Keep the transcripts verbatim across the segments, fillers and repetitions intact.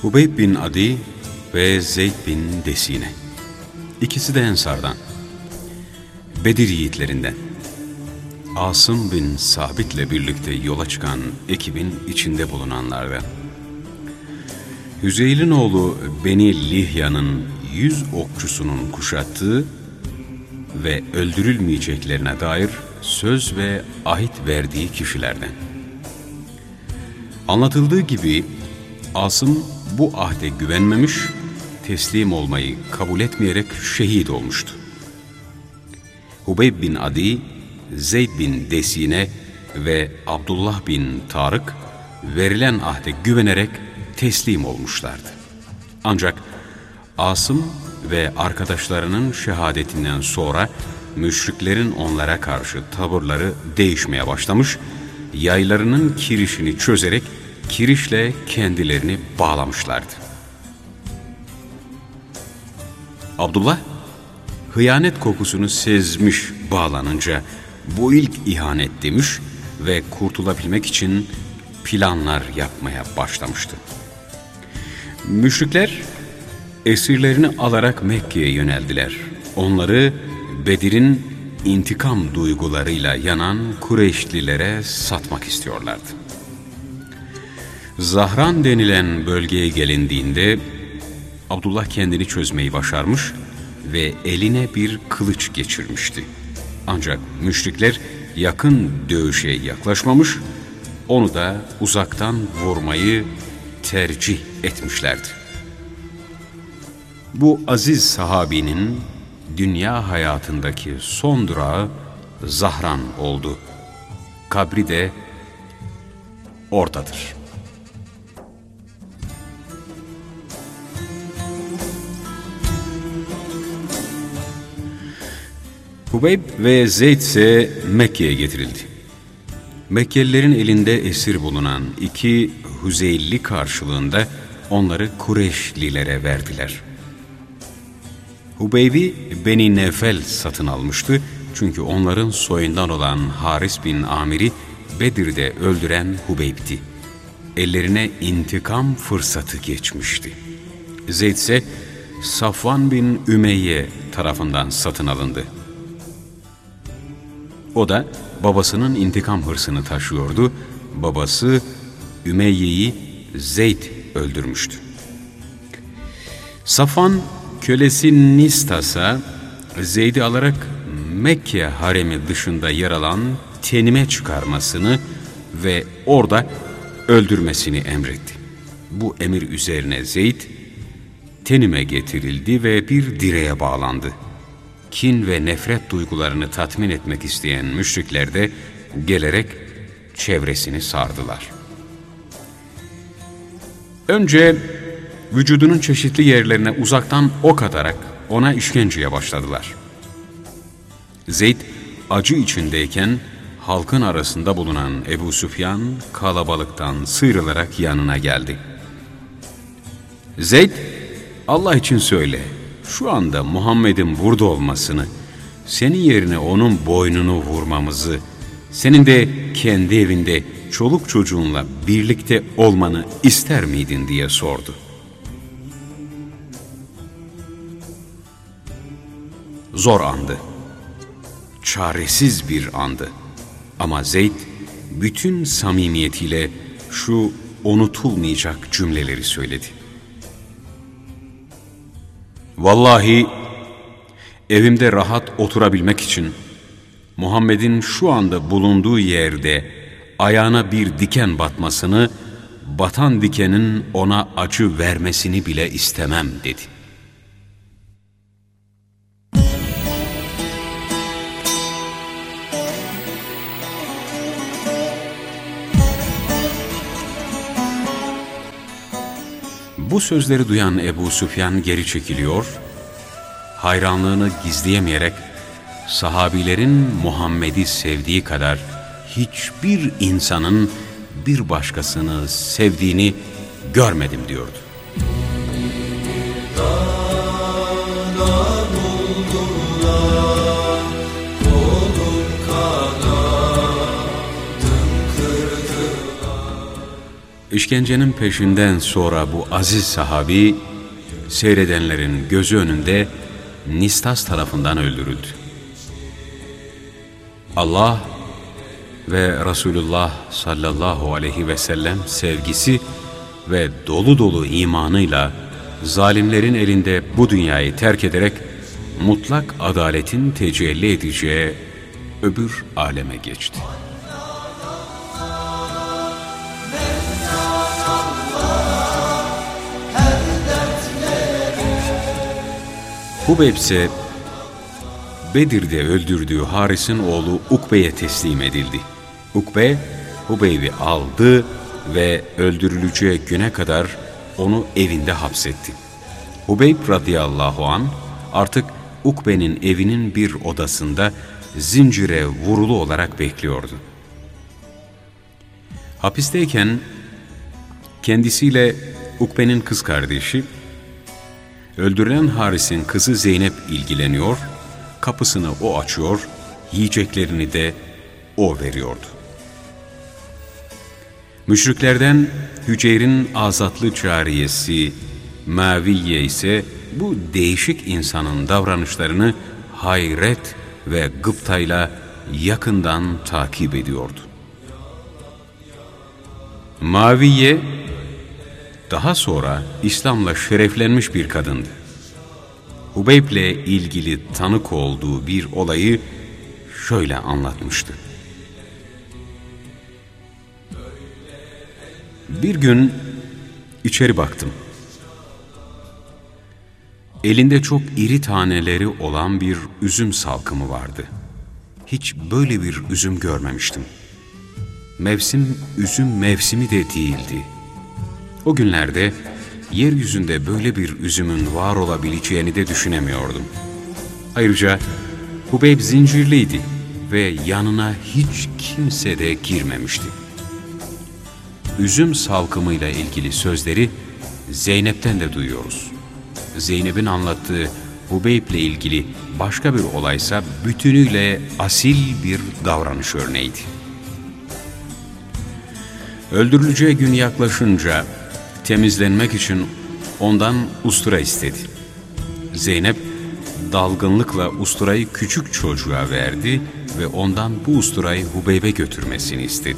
Hubeyb bin Adi ve Zeyd bin Desine. İkisi de Ensardan. Bedir yiğitlerinden. Asım bin Sabit'le birlikte yola çıkan ekibin içinde bulunanlardan. Hüzeyl'in oğlu Beni Lihya'nın yüz okçusunun kuşattığı ve öldürülmeyeceklerine dair söz ve ahit verdiği kişilerden. Anlatıldığı gibi Asım bu ahde güvenmemiş, teslim olmayı kabul etmeyerek şehit olmuştu. Hubeyb bin Adi, Zeyd bin Desine ve Abdullah bin Tarık verilen ahde güvenerek teslim olmuşlardı. Ancak Asım ve arkadaşlarının şehadetinden sonra müşriklerin onlara karşı tavırları değişmeye başlamış, yaylarının kirişini çözerek kirişle kendilerini bağlamışlardı. Abdullah, hıyanet kokusunu sezmiş bağlanınca bu ilk ihanet demiş ve kurtulabilmek için planlar yapmaya başlamıştı. Müşrikler esirlerini alarak Mekke'ye yöneldiler. Onları Bedir'in intikam duygularıyla yanan Kureyşlilere satmak istiyorlardı. Zahran denilen bölgeye gelindiğinde Abdullah kendini çözmeyi başarmış ve eline bir kılıç geçirmişti. Ancak müşrikler yakın dövüşe yaklaşmamış, onu da uzaktan vurmayı tercih etmişlerdi. Bu aziz sahabinin dünya hayatındaki son durağı Zahran oldu. Kabri de oradadır. Hubeyb ve Zeyd ise Mekke'ye getirildi. Mekkelilerin elinde esir bulunan iki Hüzeyli karşılığında onları Kureyşlilere verdiler. Hubeyb'i Beni Nefel satın almıştı, çünkü onların soyundan olan Haris bin Amir'i Bedir'de öldüren Hubeyb'ti. Ellerine intikam fırsatı geçmişti. Zeyd ise Safvan bin Ümeyye tarafından satın alındı. O da babasının intikam hırsını taşıyordu. Babası Ümeyye'yi Zeyd öldürmüştü. Safvan kölesi Nistas'a Zeyd'i alarak Mekke haremi dışında yer alan Tenim'e çıkarmasını ve orada öldürmesini emretti. Bu emir üzerine Zeyd Tenim'e getirildi ve bir direğe bağlandı. Kin ve nefret duygularını tatmin etmek isteyen müşrikler de gelerek çevresini sardılar. Önce vücudunun çeşitli yerlerine uzaktan ok atarak ona işkenceye başladılar. Zeyd acı içindeyken halkın arasında bulunan Ebu Süfyan kalabalıktan sıyrılarak yanına geldi. Zeyd, Allah için söyle, şu anda Muhammed'in burada olmasını, senin yerine onun boynunu vurmamızı, senin de kendi evinde çoluk çocuğunla birlikte olmanı ister miydin diye sordu. Zor andı. Çaresiz bir andı. Ama Zeyd bütün samimiyetiyle şu unutulmayacak cümleleri söyledi. Vallahi evimde rahat oturabilmek için Muhammed'in şu anda bulunduğu yerde ayağına bir diken batmasını, batan dikenin ona acı vermesini bile istemem dedi. Bu sözleri duyan Ebu Süfyan geri çekiliyor, hayranlığını gizleyemeyerek sahabilerin Muhammed'i sevdiği kadar hiçbir insanın bir başkasını sevdiğini görmedim diyordu. İşkencenin peşinden sonra bu aziz sahabi, seyredenlerin gözü önünde Nistas tarafından öldürüldü. Allah ve Resulullah sallallahu aleyhi ve sellem sevgisi ve dolu dolu imanıyla zalimlerin elinde bu dünyayı terk ederek mutlak adaletin tecelli edeceği öbür aleme geçti. Hubeyb ise Bedir'de öldürdüğü Haris'in oğlu Ukbe'ye teslim edildi. Ukbe, Hubeyb'i aldı ve öldürüleceği güne kadar onu evinde hapsetti. Hubeyb radıyallahu an artık Ukbe'nin evinin bir odasında zincire vurulu olarak bekliyordu. Hapisteyken kendisiyle Ukbe'nin kız kardeşi, öldürülen Haris'in kızı Zeynep ilgileniyor, kapısını o açıyor, yiyeceklerini de o veriyordu. Müşriklerden Hüceyr'in azatlı cariyesi Maviye ise bu değişik insanın davranışlarını hayret ve gıptayla yakından takip ediyordu. Maviye daha sonra İslam'la şereflenmiş bir kadındı. Hubeyb'le ilgili tanık olduğu bir olayı şöyle anlatmıştı. Bir gün içeri baktım. Elinde çok iri taneleri olan bir üzüm salkımı vardı. Hiç böyle bir üzüm görmemiştim. Mevsim üzüm mevsimi de değildi. O günlerde yeryüzünde böyle bir üzümün var olabileceğini de düşünemiyordum. Ayrıca Hubeyb zincirliydi ve yanına hiç kimse de girmemişti. Üzüm salkımıyla ilgili sözleri Zeynep'ten de duyuyoruz. Zeynep'in anlattığı Hubeyb'le ilgili başka bir olaysa bütünüyle asil bir davranış örneğiydi. Öldürüleceği gün yaklaşınca temizlenmek için ondan ustura istedi. Zeynep dalgınlıkla usturayı küçük çocuğa verdi ve ondan bu usturayı Hubeyb'e götürmesini istedi.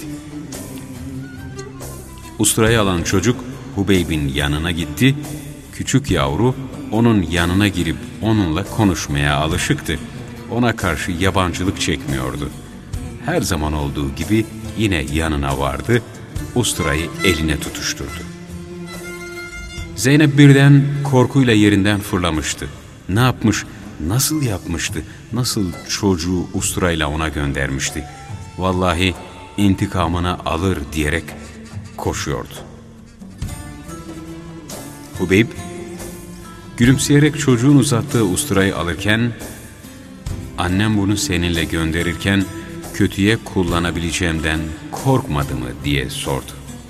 Usturayı alan çocuk Hubeyb'in yanına gitti. Küçük yavru onun yanına girip onunla konuşmaya alışıktı. Ona karşı yabancılık çekmiyordu. Her zaman olduğu gibi yine yanına vardı, usturayı eline tutuşturdu. Zeynep birden korkuyla yerinden fırlamıştı. Ne yapmış, nasıl yapmıştı, nasıl çocuğu usturayla ona göndermişti? Vallahi intikamını alır diyerek koşuyordu. Hubeyb, gülümseyerek çocuğun uzattığı usturayı alırken, "Annem bunu seninle gönderirken kötüye kullanabileceğimden korkmadı mı?" diye sordu.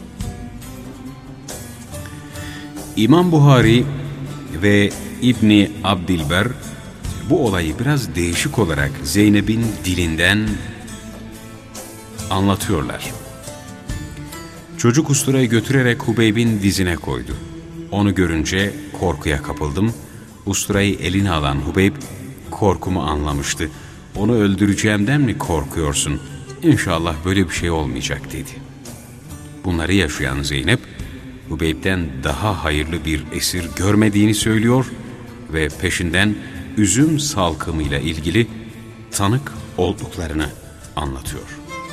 İmam Buhari ve İbni Abdilber bu olayı biraz değişik olarak Zeynep'in dilinden anlatıyorlar. Çocuk usturayı götürerek Hubeyb'in dizine koydu. Onu görünce korkuya kapıldım. Usturayı eline alan Hubeyb korkumu anlamıştı. "Onu öldüreceğimden mi korkuyorsun? İnşallah böyle bir şey olmayacak," dedi. Bunları yaşayan Zeynep, Hubeyb'den daha hayırlı bir esir görmediğini söylüyor ve peşinden üzüm salkımıyla ilgili tanık olduklarını anlatıyor.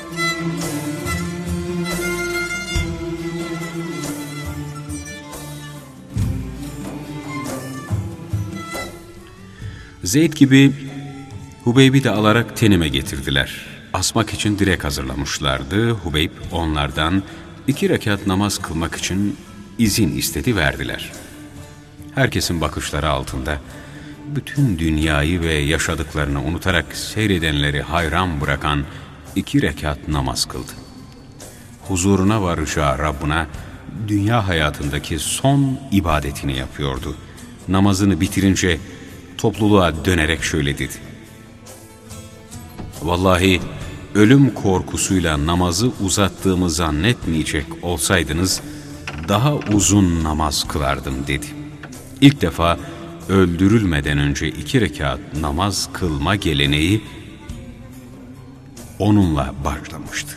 Zeyd gibi Hubeyb'i de alarak Tenim'e getirdiler. Asmak için direk hazırlamışlardı. Hubeyb onlardan iki rekat namaz kılmak için izin istedi, verdiler. Herkesin bakışları altında bütün dünyayı ve yaşadıklarını unutarak seyredenleri hayran bırakan iki rekat namaz kıldı. Huzuruna varacağı Rabbına dünya hayatındaki son ibadetini yapıyordu. Namazını bitirince topluluğa dönerek şöyle dedi: "Vallahi ölüm korkusuyla namazı uzattığımı zannetmeyecek olsaydınız, daha uzun namaz kılardım dedi. İlk defa öldürülmeden önce iki rekat namaz kılma geleneği onunla başlamıştı.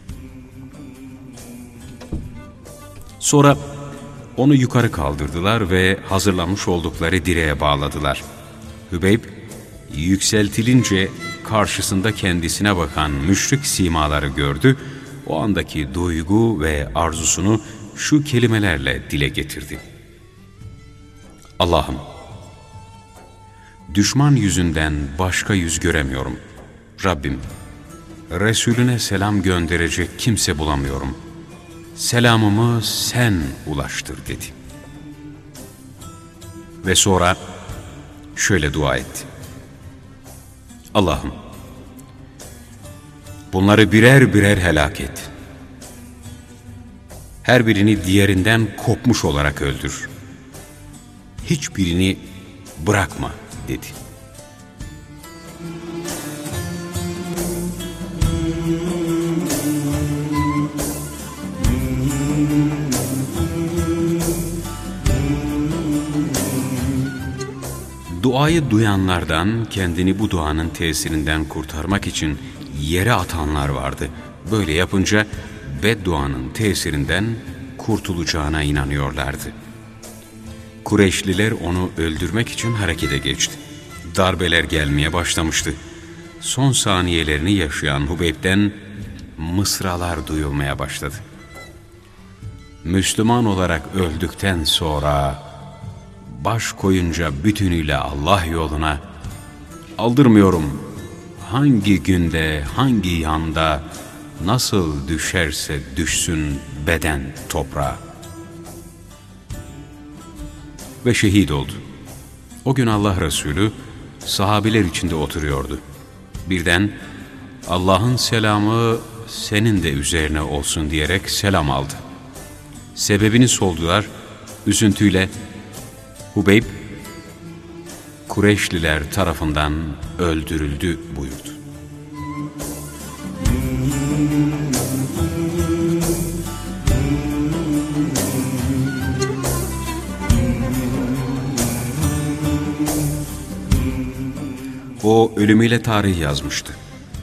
Sonra onu yukarı kaldırdılar ve hazırlanmış oldukları direğe bağladılar. Hübeyb yükseltilince karşısında kendisine bakan müşrik simaları gördü. O andaki duygu ve arzusunu şu kelimelerle dile getirdi. Allah'ım, düşman yüzünden başka yüz göremiyorum. Rabbim, Resulüne selam gönderecek kimse bulamıyorum. Selamımı sen ulaştır dedi. Ve sonra şöyle dua etti. Allah'ım, bunları birer birer helak et. Her birini diğerinden kopmuş olarak öldür. Hiçbirini bırakma dedi. Duayı duyanlardan kendini bu duanın tesirinden kurtarmak için yere atanlar vardı. Böyle yapınca bedduanın tesirinden kurtulacağına inanıyorlardı. Kureyşliler onu öldürmek için harekete geçti. Darbeler gelmeye başlamıştı. Son saniyelerini yaşayan Hubeyb'den mısralar duyulmaya başladı. Müslüman olarak öldükten sonra baş koyunca bütünüyle Allah yoluna, aldırmıyorum hangi günde, hangi yanda, nasıl düşerse düşsün beden toprağa. Ve şehit oldu. O gün Allah Resulü sahabeler içinde oturuyordu. Birden Allah'ın selamı senin de üzerine olsun diyerek selam aldı. Sebebini sordular, üzüntüyle Hubeyb, Kureyşliler tarafından öldürüldü buyurdu. O ölümüyle tarih yazmıştı.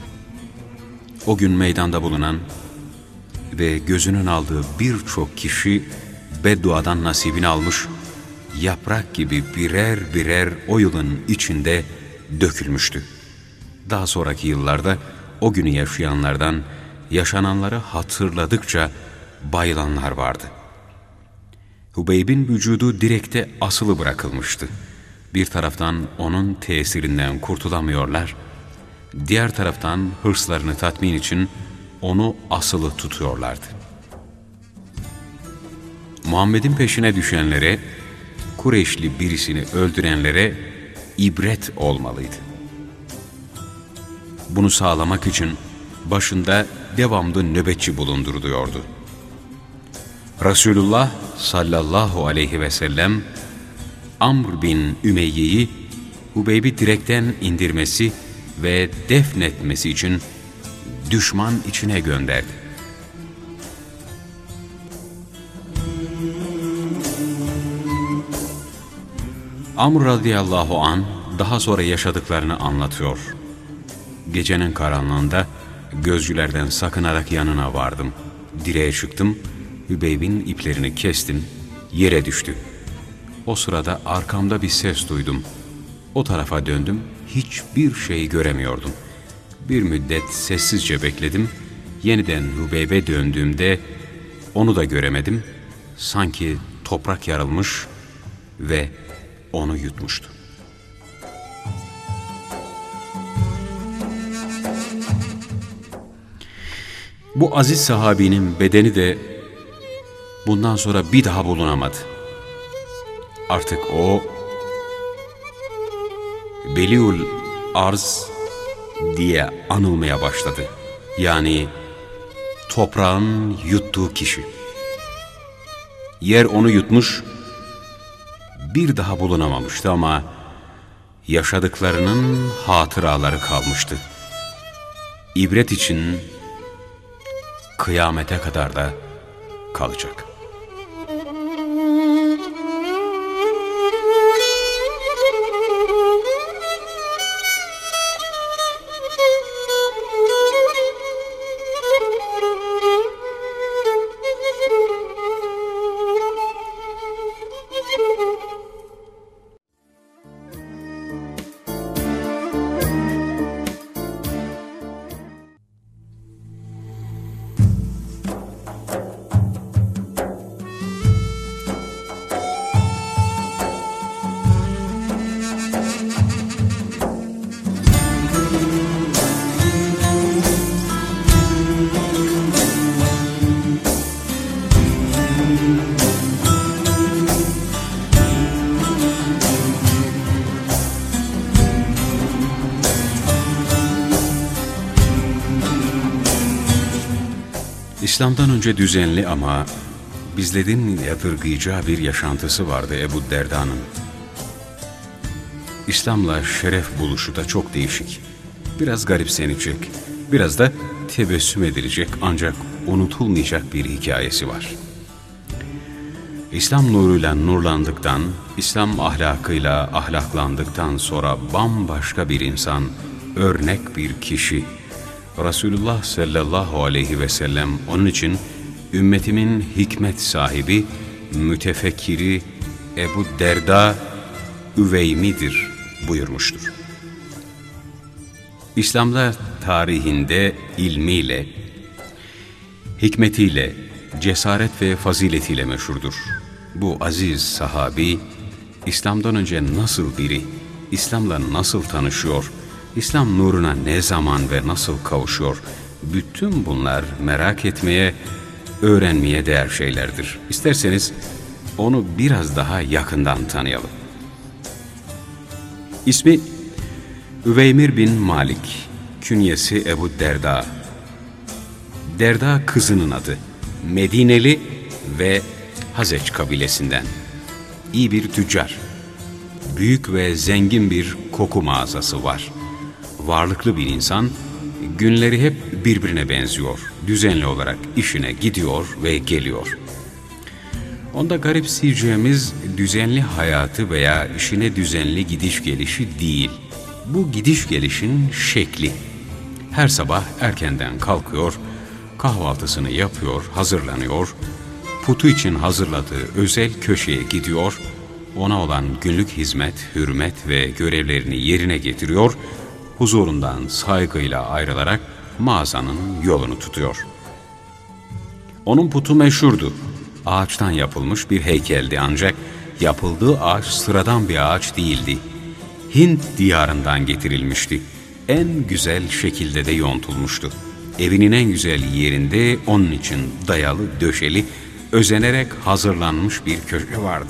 O gün meydanda bulunan ve gözünün aldığı birçok kişi bedduadan nasibini almış, yaprak gibi birer birer o yılın içinde dökülmüştü. Daha sonraki yıllarda o günü yaşayanlardan yaşananları hatırladıkça bayılanlar vardı. Hubeyb'in vücudu direkte asılı bırakılmıştı. Bir taraftan onun tesirinden kurtulamıyorlar, diğer taraftan hırslarını tatmin için onu asılı tutuyorlardı. Muhammed'in peşine düşenlere, Kureyşli birisini öldürenlere ibret olmalıydı. Bunu sağlamak için başında devamlı nöbetçi bulunduruluyordu. Resulullah sallallahu aleyhi ve sellem Amr bin Ümeyye'yi Hubeyb'i direkten indirmesi ve defnetmesi için düşman içine gönderdi. Amr radıyallahu an daha sonra yaşadıklarını anlatıyor. Gecenin karanlığında gözcülerden sakınarak yanına vardım. Direğe çıktım, Hübeyb'in iplerini kestim, yere düştü. O sırada arkamda bir ses duydum. O tarafa döndüm, hiçbir şey göremiyordum. Bir müddet sessizce bekledim. Yeniden Hübeyb'e döndüğümde onu da göremedim. Sanki toprak yarılmış ve onu yutmuştu. Bu aziz sahabinin bedeni de bundan sonra bir daha bulunamadı. Artık o Beliul Arz diye anılmaya başladı. Yani toprağın yuttuğu kişi. Yer onu yutmuş, bir daha bulunamamıştı ama yaşadıklarının hatıraları kalmıştı. İbret için kıyamete kadar da kalacak. İslam'dan önce düzenli ama bizlerin yadırgayacağı bir yaşantısı vardı Ebu Derda'nın. İslam'la şeref buluşu da çok değişik. Biraz garipsenecek, biraz da tebessüm edilecek ancak unutulmayacak bir hikayesi var. İslam nuruyla nurlandıktan, İslam ahlakıyla ahlaklandıktan sonra bambaşka bir insan, örnek bir kişi. Resulullah sallallahu aleyhi ve sellem onun için ümmetimin hikmet sahibi, mütefekkiri Ebu Derda Üveymi'dir buyurmuştur. İslam'da tarihinde ilmiyle, hikmetiyle, cesaret ve faziletiyle meşhurdur. Bu aziz sahabi, İslam'dan önce nasıl biri, İslam'la nasıl tanışıyor, İslam nuruna ne zaman ve nasıl kavuşuyor, bütün bunlar merak etmeye, öğrenmeye değer şeylerdir. İsterseniz onu biraz daha yakından tanıyalım. İsmi Üveymir bin Malik, künyesi Ebu Derda. Derda kızının adı, Medineli ve Hazeç kabilesinden. İyi bir tüccar, büyük ve zengin bir koku mağazası var. Varlıklı bir insan, günleri hep birbirine benziyor. Düzenli olarak işine gidiyor ve geliyor. Onda garipseyeceğimiz düzenli hayatı veya işine düzenli gidiş gelişi değil. Bu gidiş gelişin şekli. Her sabah erkenden kalkıyor, kahvaltısını yapıyor, hazırlanıyor, putu için hazırladığı özel köşeye gidiyor, ona olan günlük hizmet, hürmet ve görevlerini yerine getiriyor, huzurundan saygıyla ayrılarak mağazanın yolunu tutuyor. Onun putu meşhurdu. Ağaçtan yapılmış bir heykeldi ancak yapıldığı ağaç sıradan bir ağaç değildi. Hint diyarından getirilmişti. En güzel şekilde de yontulmuştu. Evinin en güzel yerinde onun için dayalı, döşeli, özenerek hazırlanmış bir köşe vardı.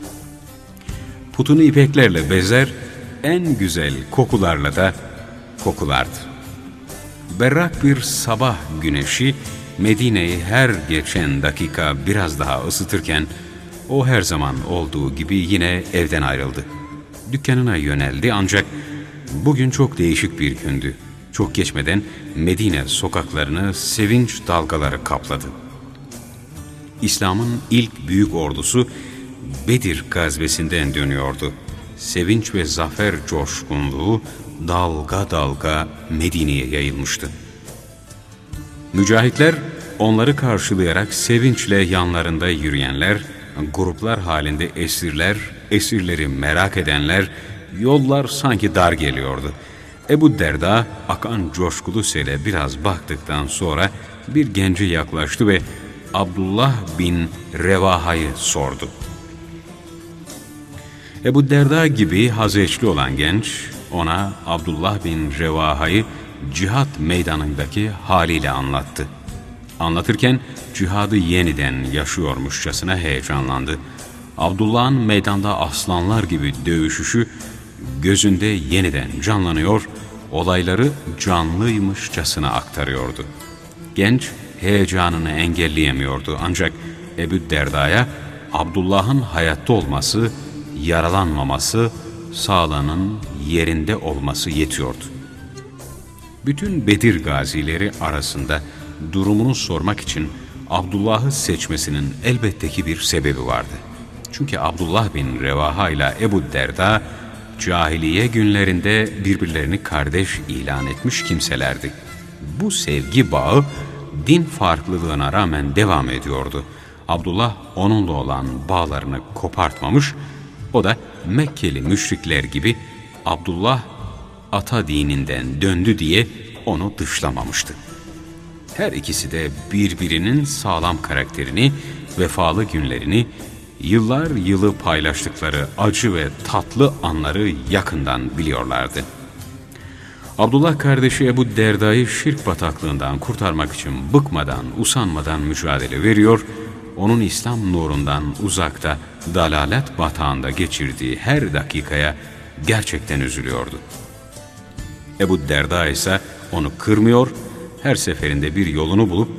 Putunu ipeklerle bezer, en güzel kokularla da kokulardı. Berrak bir sabah güneşi Medine'yi her geçen dakika biraz daha ısıtırken o her zaman olduğu gibi yine evden ayrıldı. Dükkanına yöneldi ancak bugün çok değişik bir gündü. Çok geçmeden Medine sokaklarını sevinç dalgaları kapladı. İslam'ın ilk büyük ordusu Bedir gazvesinden dönüyordu. Sevinç ve zafer coşkunluğu dalga dalga Medine'ye yayılmıştı. Mücahitler onları karşılayarak sevinçle yanlarında yürüyenler, gruplar halinde esirler, esirleri merak edenler, yollar sanki dar geliyordu. Ebu Derda akan coşkulu sele biraz baktıktan sonra bir gence yaklaştı ve Abdullah bin Revaha'yı sordu. Ebu Derda gibi hazeçli olan genç ona Abdullah bin Revaha'yı cihat meydanındaki haliyle anlattı. Anlatırken cihadı yeniden yaşıyormuşçasına heyecanlandı. Abdullah'ın meydanda aslanlar gibi dövüşüşü gözünde yeniden canlanıyor, olayları canlıymışçasına aktarıyordu. Genç heyecanını engelleyemiyordu ancak Ebu Derda'ya Abdullah'ın hayatta olması, yaralanmaması, sağlığının yerinde olması yetiyordu. Bütün Bedir gazileri arasında durumunu sormak için Abdullah'ı seçmesinin elbette ki bir sebebi vardı. Çünkü Abdullah bin Revaha ile Ebu Derda cahiliye günlerinde birbirlerini kardeş ilan etmiş kimselerdi. Bu sevgi bağı din farklılığına rağmen devam ediyordu. Abdullah onunla olan bağlarını kopartmamış, o da Mekkeli müşrikler gibi Abdullah ata dininden döndü diye onu dışlamamıştı. Her ikisi de birbirinin sağlam karakterini, vefalı günlerini, yıllar yılı paylaştıkları acı ve tatlı anları yakından biliyorlardı. Abdullah kardeşi Ebu Derda'yı şirk bataklığından kurtarmak için bıkmadan, usanmadan mücadele veriyor, onun İslam nurundan uzakta, dalalet batağında geçirdiği her dakikaya gerçekten üzülüyordu. Ebu Derda ise onu kırmıyor, her seferinde bir yolunu bulup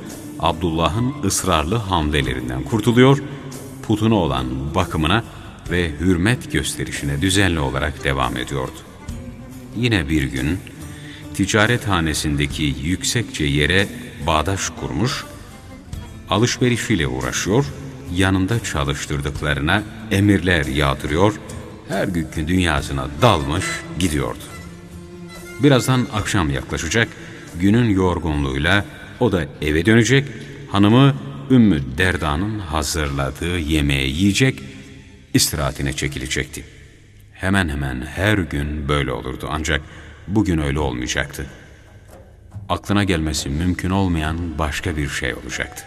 Abdullah'ın ısrarlı hamlelerinden kurtuluyor, putuna olan bakımına ve hürmet gösterişine düzenli olarak devam ediyordu. Yine bir gün ticarethanesindeki yüksekçe yere bağdaş kurmuş, alışverişiyle uğraşıyor, yanında çalıştırdıklarına emirler yağdırıyor, her gün dünyasına dalmış gidiyordu. Birazdan akşam yaklaşacak, günün yorgunluğuyla o da eve dönecek, hanımı Ümmü Derda'nın hazırladığı yemeği yiyecek, istirahatine çekilecekti. Hemen hemen her gün böyle olurdu, ancak bugün öyle olmayacaktı. Aklına gelmesi mümkün olmayan başka bir şey olacaktı.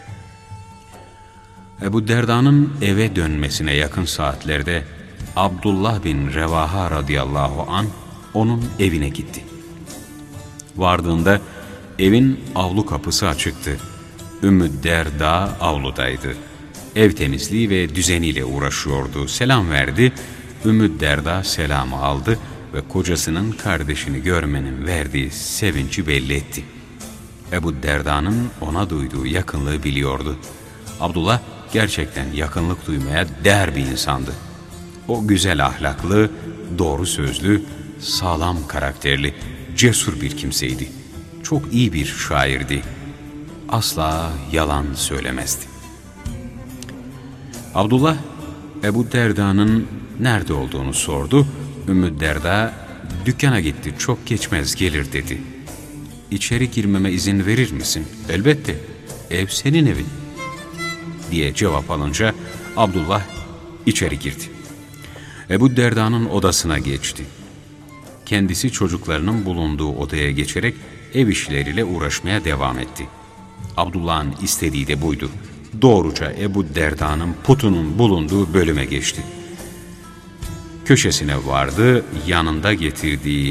Ebu Derda'nın eve dönmesine yakın saatlerde Abdullah bin Revaha radıyallahu an onun evine gitti. Vardığında evin avlu kapısı açıktı. Ümmü Derda avludaydı. Ev temizliği ve düzeniyle uğraşıyordu. Selam verdi. Ümmü Derda selamı aldı ve kocasının kardeşini görmenin verdiği sevinci belli etti. Ebu Derda'nın ona duyduğu yakınlığı biliyordu. Abdullah gerçekten yakınlık duymaya değer bir insandı. O güzel ahlaklı, doğru sözlü, sağlam karakterli, cesur bir kimseydi. Çok iyi bir şairdi. Asla yalan söylemezdi. Abdullah, Ebu Derda'nın nerede olduğunu sordu. Ümmü Derda, dükkana gitti, çok geçmez gelir dedi. İçeri girmeme izin verir misin? Elbette, ev senin evin diye cevap alınca Abdullah içeri girdi. Ebu Derda'nın odasına geçti. Kendisi çocuklarının bulunduğu odaya geçerek ev işleriyle uğraşmaya devam etti. Abdullah'ın istediği de buydu. Doğruca Ebu Derda'nın putunun bulunduğu bölüme geçti. Köşesine vardı, yanında getirdiği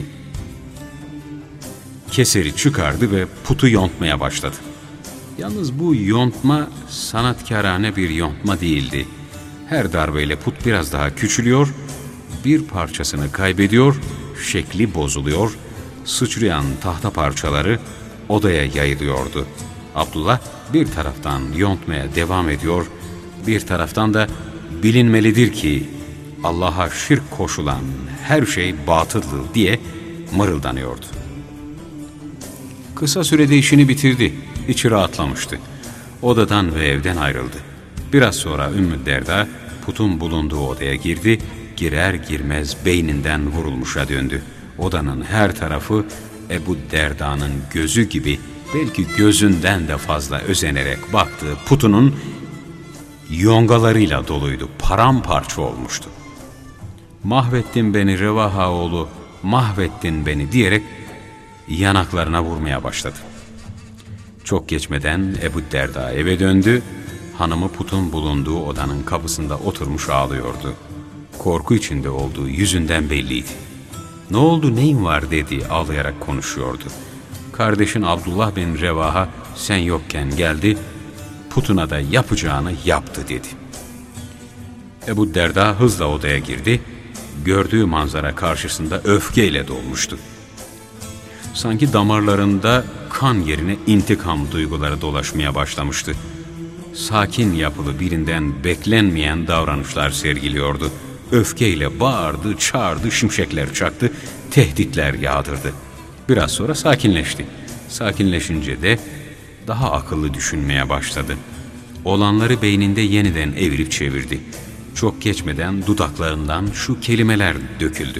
keseri çıkardı ve putu yontmaya başladı. Yalnız bu yontma sanatkarane bir yontma değildi. Her darbeyle put biraz daha küçülüyor, bir parçasını kaybediyor, şekli bozuluyor, sıçrayan tahta parçaları odaya yayılıyordu. Abdullah bir taraftan yontmaya devam ediyor, bir taraftan da bilinmelidir ki Allah'a şirk koşulan her şey batıldır diye mırıldanıyordu. Kısa sürede işini bitirdi, içi rahatlamıştı. Odadan ve evden ayrıldı. Biraz sonra Ümmü Derda putun bulunduğu odaya girdi, girer girmez beyninden vurulmuşa döndü. Odanın her tarafı Ebu Derda'nın gözü gibi, belki gözünden de fazla özenerek baktığı putunun yongalarıyla doluydu, paramparça olmuştu. "Mahvettin beni Revaha oğlu, mahvettin beni" diyerek yanaklarına vurmaya başladı. Çok geçmeden Ebu Derda eve döndü, hanımı putun bulunduğu odanın kapısında oturmuş ağlıyordu. Korku içinde olduğu yüzünden belliydi. "Ne oldu, neyin var?" dedi, ağlayarak konuşuyordu. "Kardeşin Abdullah bin Revaha sen yokken geldi, putuna da yapacağını yaptı" dedi. Ebu Derda hızla odaya girdi, gördüğü manzara karşısında öfkeyle dolmuştu. Sanki damarlarında kan yerine intikam duyguları dolaşmaya başlamıştı. Sakin yapılı birinden beklenmeyen davranışlar sergiliyordu. Öfkeyle bağırdı, çağırdı, şimşekler çaktı, tehditler yağdırdı. Biraz sonra sakinleşti. Sakinleşince de daha akıllı düşünmeye başladı. Olanları beyninde yeniden evirip çevirdi. Çok geçmeden dudaklarından şu kelimeler döküldü: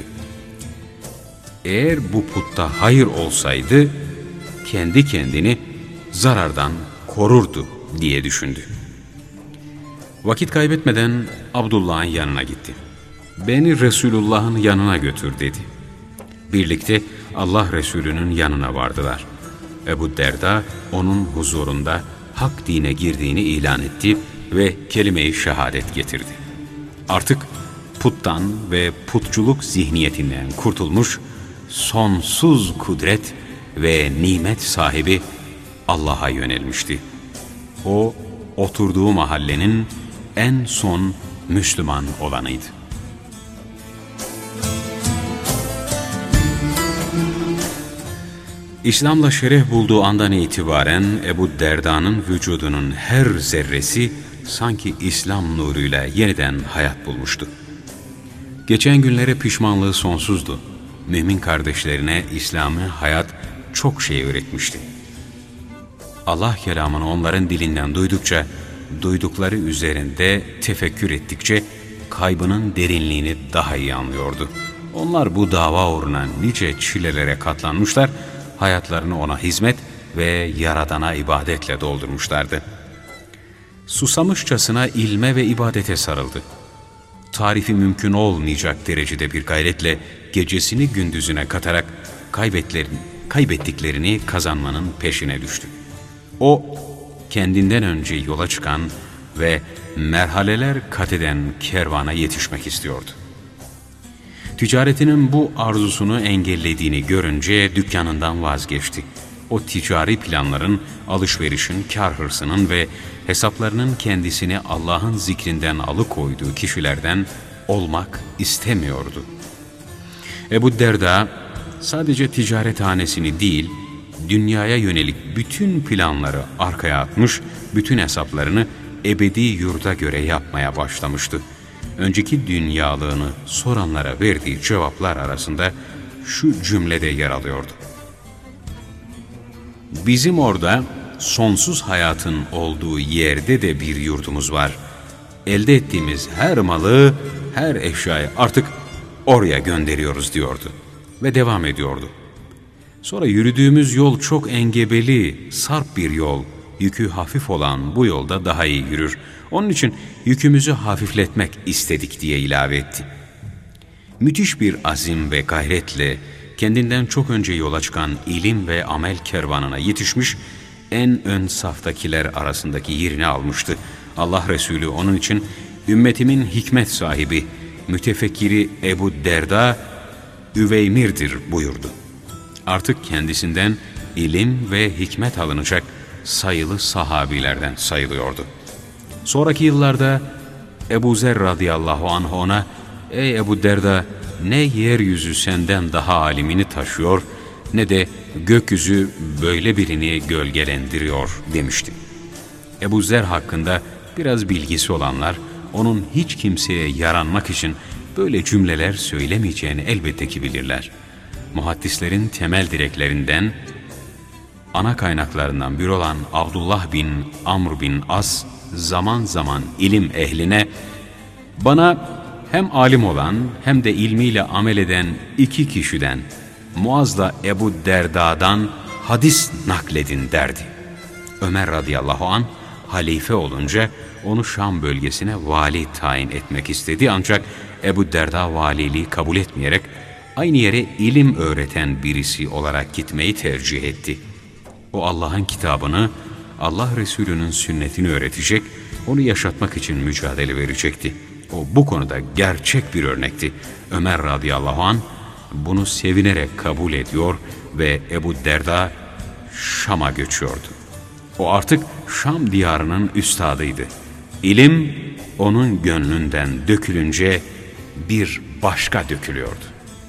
"Eğer bu putta hayır olsaydı kendi kendini zarardan korurdu" diye düşündü. Vakit kaybetmeden Abdullah'ın yanına gitti. "Beni Resulullah'ın yanına götür" dedi. Birlikte Allah Resulü'nün yanına vardılar. Ebu Derda onun huzurunda hak dine girdiğini ilan etti ve kelime-i şehadet getirdi. Artık puttan ve putçuluk zihniyetinden kurtulmuş, sonsuz kudret ve nimet sahibi Allah'a yönelmişti. O, oturduğu mahallenin en son Müslüman olanıydı. İslam'la şeref bulduğu andan itibaren Ebu Derda'nın vücudunun her zerresi sanki İslam nuruyla yeniden hayat bulmuştu. Geçen günlere pişmanlığı sonsuzdu. Mümin kardeşlerine İslam'ı hayat çok şey öğretmişti. Allah kelamını onların dilinden duydukça, duydukları üzerinde tefekkür ettikçe kaybının derinliğini daha iyi anlıyordu. Onlar bu dava uğruna nice çilelere katlanmışlar, hayatlarını ona hizmet ve Yaradan'a ibadetle doldurmuşlardı. Susamışçasına ilme ve ibadete sarıldı. Tarifi mümkün olmayacak derecede bir gayretle gecesini gündüzüne katarak kaybettiklerini kazanmanın peşine düştü. O, kendinden önce yola çıkan ve merhaleler kat eden kervana yetişmek istiyordu. Ticaretinin bu arzusunu engellediğini görünce dükkanından vazgeçti. O ticari planların, alışverişin, kar hırsının ve hesaplarının kendisini Allah'ın zikrinden alıkoyduğu kişilerden olmak istemiyordu. Ebu Derda sadece ticarethanesini değil, dünyaya yönelik bütün planları arkaya atmış, bütün hesaplarını ebedi yurda göre yapmaya başlamıştı. Önceki dünyalığını soranlara verdiği cevaplar arasında şu cümlede yer alıyordu: "Bizim orada sonsuz hayatın olduğu yerde de bir yurdumuz var. Elde ettiğimiz her malı, her eşyayı artık oraya gönderiyoruz," diyordu. Ve devam ediyordu: "Sonra yürüdüğümüz yol çok engebeli, sarp bir yol. Yükü hafif olan bu yolda daha iyi yürür. Onun için yükümüzü hafifletmek istedik," diye ilave etti. Müthiş bir azim ve gayretle kendinden çok önce yola çıkan ilim ve amel kervanına yetişmiş, en ön saftakiler arasındaki yerini almıştı. Allah Resulü onun için ümmetimin hikmet sahibi, mütefekkiri Ebu Derda Üveymir'dir buyurdu. Artık kendisinden ilim ve hikmet alınacak sayılı sahabilerden sayılıyordu. Sonraki yıllarda Ebu Zer radıyallahu anh ona, "Ey Ebu Derda, ne yeryüzü senden daha alimini taşıyor, ne de gökyüzü böyle birini gölgelendiriyor," demişti. Ebu Zer hakkında biraz bilgisi olanlar, onun hiç kimseye yaranmak için böyle cümleler söylemeyeceğini elbette ki bilirler. Muhaddislerin temel direklerinden, ana kaynaklarından biri olan Abdullah bin Amr bin As, zaman zaman ilim ehline, "Bana hem alim olan hem de ilmiyle amel eden iki kişiden, Muaz'la Ebu Derda'dan hadis nakledin," derdi. Ömer radıyallahu anh halife olunca onu Şam bölgesine vali tayin etmek istedi, ancak Ebu Derda valiliği kabul etmeyerek aynı yere ilim öğreten birisi olarak gitmeyi tercih etti. O Allah'ın kitabını, Allah Resulü'nün sünnetini öğretecek, onu yaşatmak için mücadele verecekti. O bu konuda gerçek bir örnekti. Ömer radıyallahu anh bunu sevinerek kabul ediyor ve Ebu Derda Şam'a göçüyordu. O artık Şam diyarının üstadıydı. İlim onun gönlünden dökülünce bir başka dökülüyordu.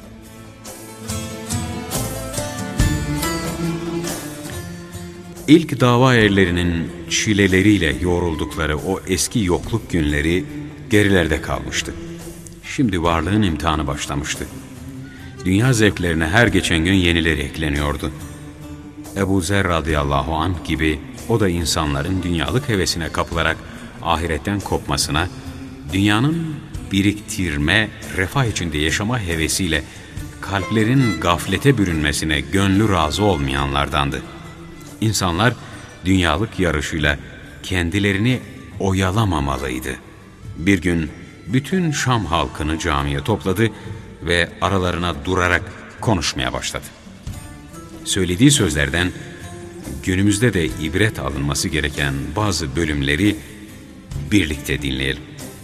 İlk dava erlerinin çileleriyle yoğruldukları o eski yokluk günleri gerilerde kalmıştı. Şimdi varlığın imtihanı başlamıştı. Dünya zevklerine her geçen gün yenileri ekleniyordu. Ebu Zer radıyallahu anh gibi o da insanların dünyalık hevesine kapılarak ahiretten kopmasına, dünyanın biriktirme, refah içinde yaşama hevesiyle kalplerin gaflete bürünmesine gönlü razı olmayanlardandı. İnsanlar dünyalık yarışıyla kendilerini oyalamamalıydı. Bir gün bütün Şam halkını camiye topladı ve aralarına durarak konuşmaya başladı. Söylediği sözlerden günümüzde de ibret alınması gereken bazı bölümleri birlikte dinleyelim.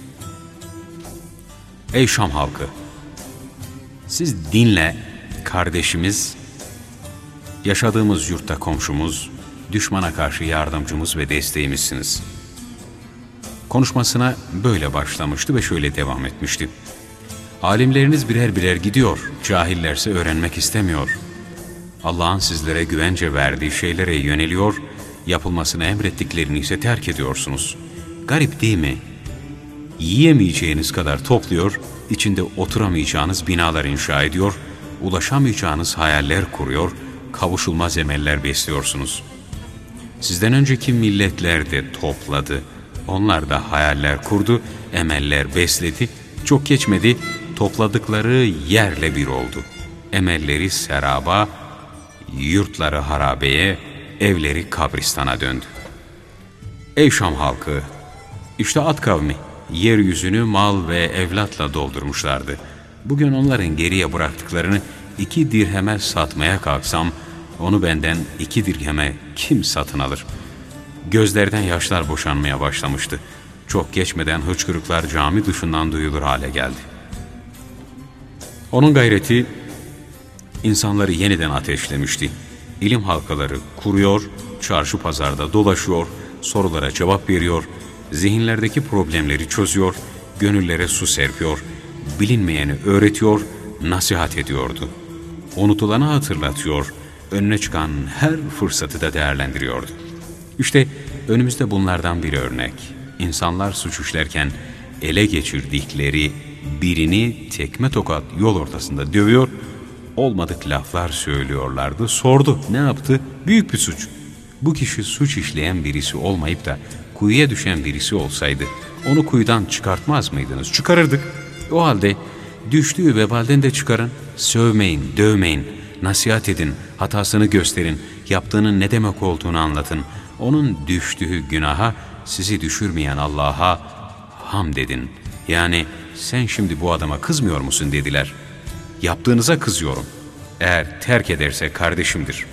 Ey Şam halkı! Siz dinle kardeşimiz, yaşadığımız yurtta komşumuz, düşmana karşı yardımcımız ve desteğimizsiniz. Konuşmasına böyle başlamıştı ve şöyle devam etmişti. Alimleriniz birer birer gidiyor, cahillerse öğrenmek istemiyor. Allah'ın sizlere güvence verdiği şeylere yöneliyor, yapılmasını emrettiklerini ise terk ediyorsunuz. Garip değil mi? Yiyemeyeceğiniz kadar topluyor, içinde oturamayacağınız binalar inşa ediyor, ulaşamayacağınız hayaller kuruyor, kavuşulmaz emeller besliyorsunuz. Sizden önceki milletler de topladı. Onlar da hayaller kurdu, emeller besledi. Çok geçmedi, topladıkları yerle bir oldu. Emelleri seraba, yurtları harabeye, evleri kabristana döndü. Ey Şam halkı! İşte Ad kavmi, yeryüzünü mal ve evlatla doldurmuşlardı. Bugün onların geriye bıraktıklarını iki dirheme satmaya kalksam, onu benden iki dirheme kim satın alır? Gözlerden yaşlar boşanmaya başlamıştı. Çok geçmeden hıçkırıklar cami dışından duyulur hale geldi. Onun gayreti insanları yeniden ateşlemişti. İlim halkaları kuruyor, çarşı pazarda dolaşıyor, sorulara cevap veriyor, zihinlerdeki problemleri çözüyor, gönüllere su serpiyor, bilinmeyeni öğretiyor, nasihat ediyordu. Unutulanı hatırlatıyor, önüne çıkan her fırsatı da değerlendiriyordu. İşte önümüzde bunlardan bir örnek. İnsanlar suç işlerken ele geçirdikleri birini tekme tokat yol ortasında dövüyor, olmadık laflar söylüyorlardı. Sordu, ne yaptı? Büyük bir suç. Bu kişi suç işleyen birisi olmayıp da kuyuya düşen birisi olsaydı onu kuyudan çıkartmaz mıydınız? Çıkarırdık. O halde düştüğü vebalden de çıkarın. Sövmeyin, dövmeyin, nasihat edin, hatasını gösterin, yaptığının ne demek olduğunu anlatın. Onun düştüğü günaha sizi düşürmeyen Allah'a hamd edin. Yani sen şimdi bu adama kızmıyor musun dediler. Yaptığınıza kızıyorum. Eğer terk ederse kardeşimdir.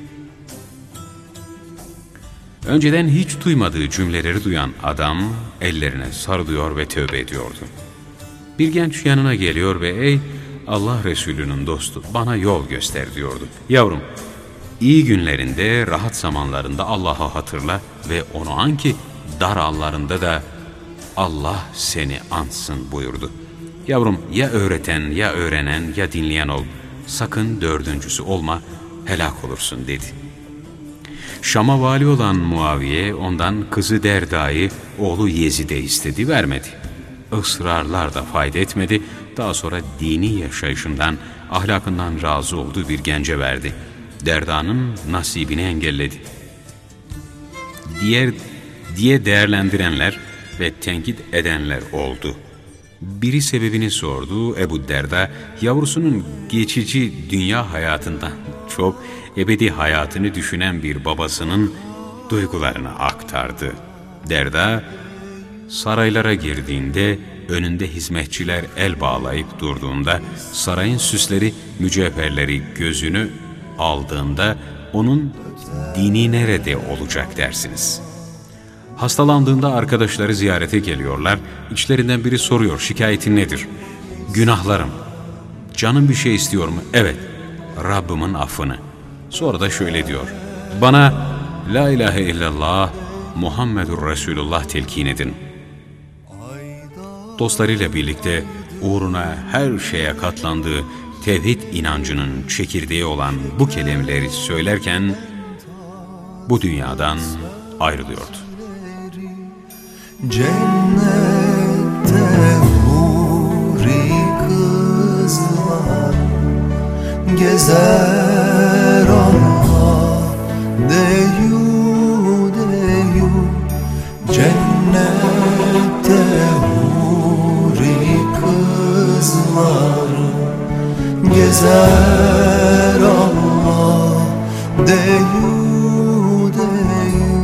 Önceden hiç duymadığı cümleleri duyan adam ellerine sarılıyor ve tövbe ediyordu. Bir genç yanına geliyor ve ey Allah Resulü'nün dostu bana yol göster diyordu. Yavrum, iyi günlerinde, rahat zamanlarında Allah'ı hatırla ve onu an ki dar anlarında da Allah seni ansın buyurdu. Yavrum, ya öğreten, ya öğrenen, ya dinleyen ol. Sakın dördüncüsü olma, helak olursun dedi. Şam'a vali olan Muaviye ondan kızı Derda'yı oğlu Yezid'e istedi, vermedi. Israrlar da fayda etmedi. Daha sonra dini yaşayışından, ahlakından razı olduğu bir gence verdi. Derda'nın nasibini engelledi. Diğer diye değerlendirenler ve tenkit edenler oldu. Biri sebebini sordu. Ebu Derda, yavrusunun geçici dünya hayatından çok ebedi hayatını düşünen bir babasının duygularını aktardı. Derda, saraylara girdiğinde, önünde hizmetçiler el bağlayıp durduğunda, sarayın süsleri, mücevherleri gözünü aldığında, onun dini nerede olacak dersiniz? Hastalandığında arkadaşları ziyarete geliyorlar. İçlerinden biri soruyor, şikayetin nedir? Günahlarım. Canım bir şey istiyor mu? Evet, Rabbimin affını. Sonra da şöyle diyor, bana La ilahe illallah Muhammedur Resulullah telkin edin. Dostlarıyla birlikte uğruna her şeye katlandığı tevhid inancının çekirdeği olan bu kelimeleri söylerken bu dünyadan ayrılıyordu. Cennette huri kızlar gezer Allah deyu deyu. Cennette huri kızlar gezer Allah deyu deyu.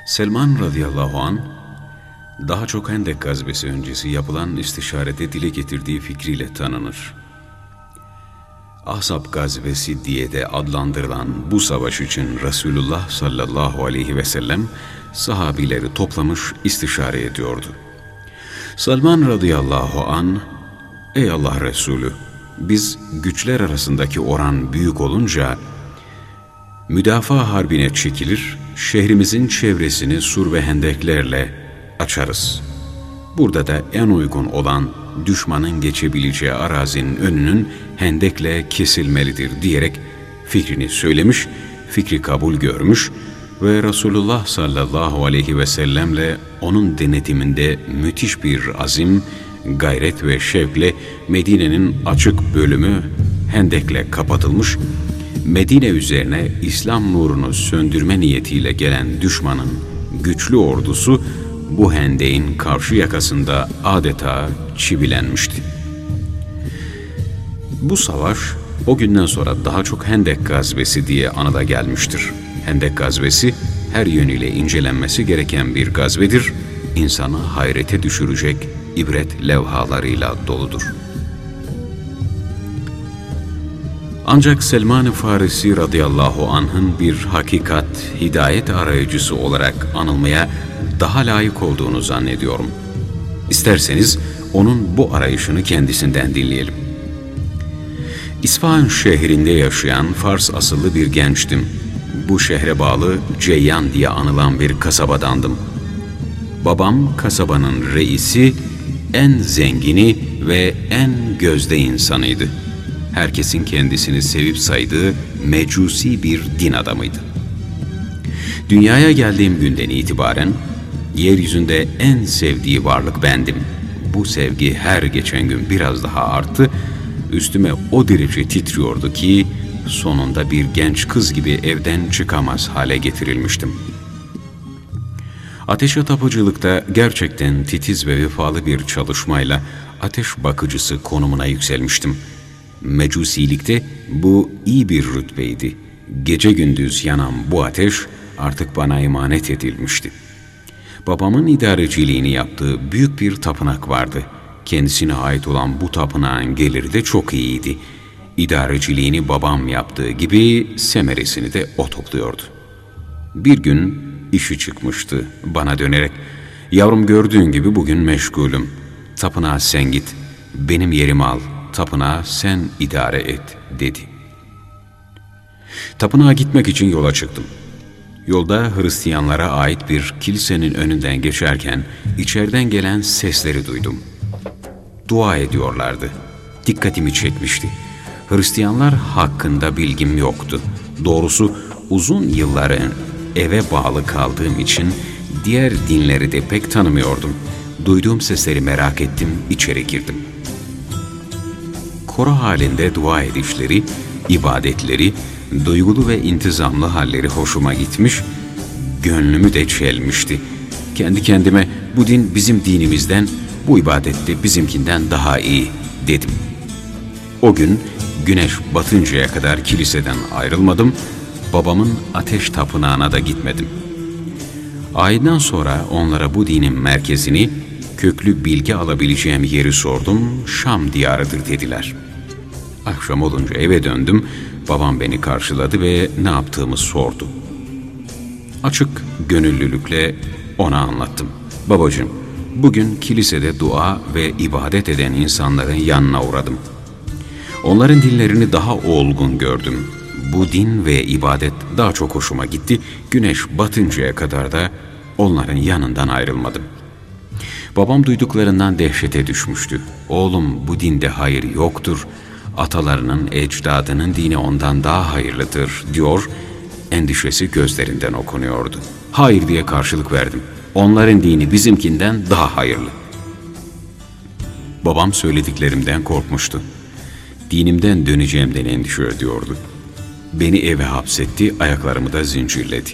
Selman radıyallahu an daha çok Hendek gazvesi öncesi yapılan istişarede dile getirdiği fikriyle tanınır. Ahzab gazvesi diye de adlandırılan bu savaş için Resulullah sallallahu aleyhi ve sellem sahabileri toplamış istişare ediyordu. Salman radıyallahu an, ey Allah Resulü, biz güçler arasındaki oran büyük olunca müdafaa harbine çekilir, şehrimizin çevresini sur ve hendeklerle açarız. Burada da en uygun olan düşmanın geçebileceği arazinin önünün hendekle kesilmelidir diyerek fikrini söylemiş, fikri kabul görmüş ve Resulullah sallallahu aleyhi ve sellemle onun denetiminde müthiş bir azim, gayret ve şevkle Medine'nin açık bölümü hendekle kapatılmış, Medine üzerine İslam nurunu söndürme niyetiyle gelen düşmanın güçlü ordusu bu hendeğin karşı yakasında adeta çivilenmişti. Bu savaş o günden sonra daha çok Hendek gazvesi diye anıla gelmiştir. Hendek gazvesi her yönüyle incelenmesi gereken bir gazvedir. İnsanı hayrete düşürecek ibret levhalarıyla doludur. Ancak Selman-ı Farisi radıyallahu anh'ın bir hakikat, hidayet arayıcısı olarak anılmaya daha layık olduğunu zannediyorum. İsterseniz onun bu arayışını kendisinden dinleyelim. İsfahan şehrinde yaşayan Fars asıllı bir gençtim. Bu şehre bağlı Ceyyan diye anılan bir kasabadandım. Babam kasabanın reisi, en zengini ve en gözde insanıydı. Herkesin kendisini sevip saydığı mecusi bir din adamıydı. Dünyaya geldiğim günden itibaren yeryüzünde en sevdiği varlık bendim. Bu sevgi her geçen gün biraz daha arttı. Üstüme o derece titriyordu ki sonunda bir genç kız gibi evden çıkamaz hale getirilmiştim. Ateşe tapıcılıkta gerçekten titiz ve vefalı bir çalışmayla ateş bakıcısı konumuna yükselmiştim. Mecusilikte bu iyi bir rütbeydi. Gece gündüz yanan bu ateş artık bana emanet edilmişti. Babamın idareciliğini yaptığı büyük bir tapınak vardı. Kendisine ait olan bu tapınağın geliri de çok iyiydi. İdareciliğini babam yaptığı gibi semeresini de o topluyordu. Bir gün işi çıkmıştı. Bana dönerek, "Yavrum, gördüğün gibi bugün meşgulüm. Tapınağa sen git, benim yerimi al, tapınağı sen idare et," dedi. Tapınağa gitmek için yola çıktım. Yolda Hristiyanlara ait bir kilisenin önünden geçerken içeriden gelen sesleri duydum. Dua ediyorlardı. Dikkatimi çekmişti. Hristiyanlar hakkında bilgim yoktu. Doğrusu uzun yılların eve bağlı kaldığım için diğer dinleri de pek tanımıyordum. Duyduğum sesleri merak ettim, içeri girdim. Koro halinde dua edişleri, ibadetleri, duygulu ve intizamlı halleri hoşuma gitmiş, gönlümü de çelmişti. Kendi kendime, bu din bizim dinimizden, bu ibadet de bizimkinden daha iyi dedim. O gün güneş batıncaya kadar kiliseden ayrılmadım, babamın ateş tapınağına da gitmedim. Aydan sonra onlara bu dinin merkezini, köklü bilgi alabileceğim yeri sordum, Şam diyarıdır dediler. Akşam olunca eve döndüm, babam beni karşıladı ve ne yaptığımı sordu. Açık gönüllülükle ona anlattım. Babacığım, bugün kilisede dua ve ibadet eden insanların yanına uğradım. Onların dinlerini daha olgun gördüm. Bu din ve ibadet daha çok hoşuma gitti. Güneş batıncaya kadar da onların yanından ayrılmadım. Babam duyduklarından dehşete düşmüştü. Oğlum, bu dinde hayır yoktur. Atalarının, ecdadının dini ondan daha hayırlıdır diyor. Endişesi gözlerinden okunuyordu. Hayır diye karşılık verdim. Onların dini bizimkinden daha hayırlı. Babam söylediklerimden korkmuştu. Dinimden döneceğimden endişe ediyordu. Beni eve hapsetti, ayaklarımı da zincirledi.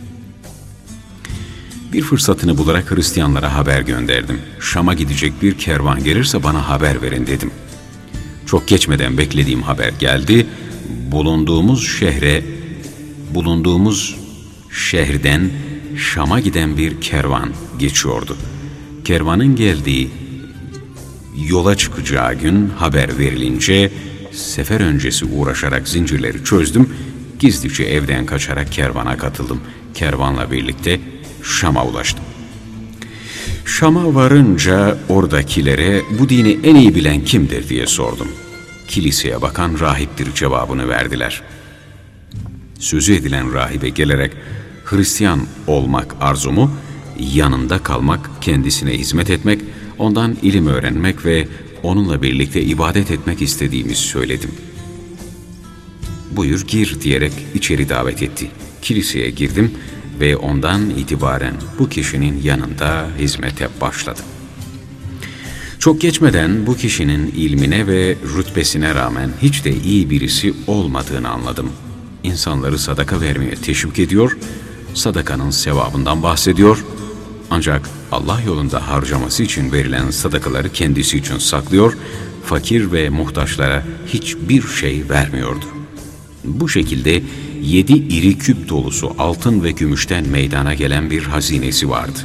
Bir fırsatını bularak Hristiyanlara haber gönderdim. Şam'a gidecek bir kervan gelirse bana haber verin dedim. Çok geçmeden beklediğim haber geldi. Bulunduğumuz şehre, bulunduğumuz şehirden Şam'a giden bir kervan geçiyordu. Kervanın geldiği, yola çıkacağı gün haber verilince sefer öncesi uğraşarak zincirleri çözdüm. Gizlice evden kaçarak kervana katıldım. Kervanla birlikte Şam'a ulaştım. Şam'a varınca oradakilere bu dini en iyi bilen kimdir diye sordum. Kiliseye bakan rahiptir cevabını verdiler. Sözü edilen rahibe gelerek Hristiyan olmak arzumu, yanında kalmak, kendisine hizmet etmek, ondan ilim öğrenmek ve onunla birlikte ibadet etmek istediğimi söyledim. Buyur gir diyerek içeri davet etti. Kiliseye girdim ve ondan itibaren bu kişinin yanında hizmete başladım. Çok geçmeden bu kişinin ilmine ve rütbesine rağmen hiç de iyi birisi olmadığını anladım. İnsanları sadaka vermeye teşvik ediyor, sadakanın sevabından bahsediyor, ancak Allah yolunda harcaması için verilen sadakaları kendisi için saklıyor, fakir ve muhtaçlara hiçbir şey vermiyordu. Bu şekilde yedi iri küp dolusu altın ve gümüşten meydana gelen bir hazinesi vardı.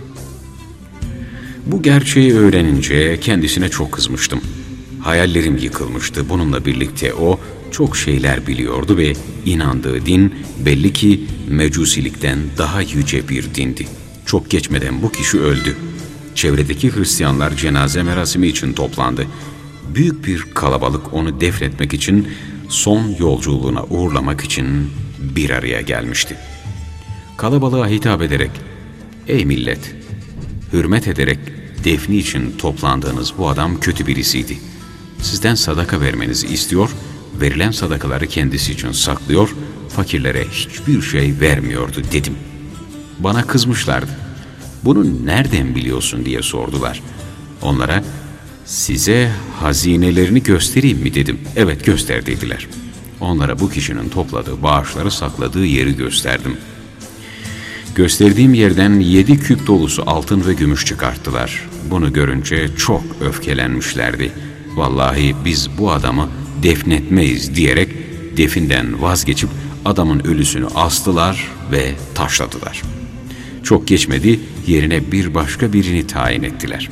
Bu gerçeği öğrenince kendisine çok kızmıştım. Hayallerim yıkılmıştı. Bununla birlikte o çok şeyler biliyordu ve inandığı din belli ki mecusilikten daha yüce bir dindi. Çok geçmeden bu kişi öldü. Çevredeki Hristiyanlar cenaze merasimi için toplandı. Büyük bir kalabalık onu defnetmek için, son yolculuğuna uğurlamak için bir araya gelmişti. Kalabalığa hitap ederek, "Ey millet, hürmet ederek defni için toplandığınız bu adam kötü birisiydi. Sizden sadaka vermenizi istiyor, verilen sadakaları kendisi için saklıyor, fakirlere hiçbir şey vermiyordu" dedim. Bana kızmışlardı. "Bunu nereden biliyorsun?" diye sordular. Onlara, "Size hazinelerini göstereyim mi?" dedim. "Evet, göster" dediler. Onlara bu kişinin topladığı bağışları sakladığı yeri gösterdim. Gösterdiğim yerden yedi küp dolusu altın ve gümüş çıkarttılar. Bunu görünce çok öfkelenmişlerdi. "Vallahi biz bu adamı defnetmeyiz" diyerek definden vazgeçip adamın ölüsünü astılar ve taşladılar. Çok geçmedi, yerine bir başka birini tayin ettiler.